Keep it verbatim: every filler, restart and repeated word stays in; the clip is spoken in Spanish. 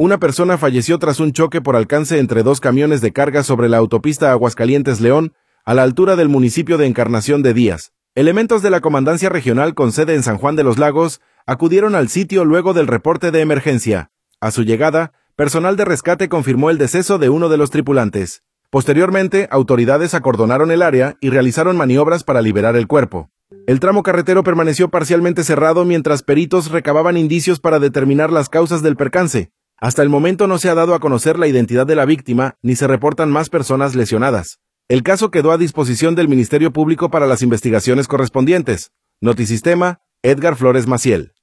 Una persona falleció tras un choque por alcance entre dos camiones de carga sobre la autopista Aguascalientes-León, a la altura del municipio de Encarnación de Díaz. Elementos de la Comandancia Regional con sede en San Juan de los Lagos acudieron al sitio luego del reporte de emergencia. A su llegada, personal de rescate confirmó el deceso de uno de los tripulantes. Posteriormente, autoridades acordonaron el área y realizaron maniobras para liberar el cuerpo. El tramo carretero permaneció parcialmente cerrado mientras peritos recababan indicios para determinar las causas del percance. Hasta el momento no se ha dado a conocer la identidad de la víctima ni se reportan más personas lesionadas. El caso quedó a disposición del Ministerio Público para las investigaciones correspondientes. Notisistema, Edgar Flores Maciel.